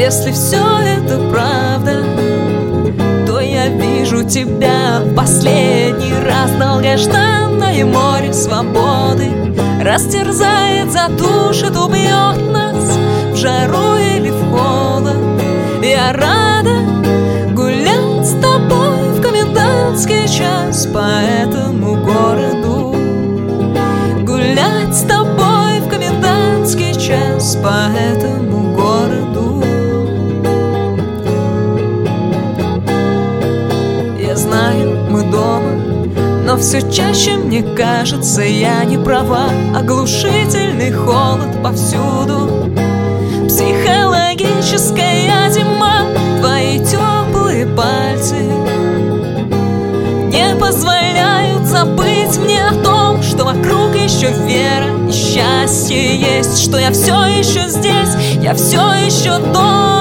Если все это правда, то я вижу тебя в последний раз. Долгожданное море свободы растерзает, затушит, убьет нас в жару или в холод. Я рада гулять с тобой в комендантский час по этому городу. Гулять с тобой в комендантский час по этому городу. Я знаю, мы дома, но все чаще мне кажется, я не права. Оглушительный холод повсюду, психологическая зима. Твои теплые пальцы не позволяют забыть мне о том, что вокруг еще вера и счастье есть, что я все еще здесь, я все еще дома.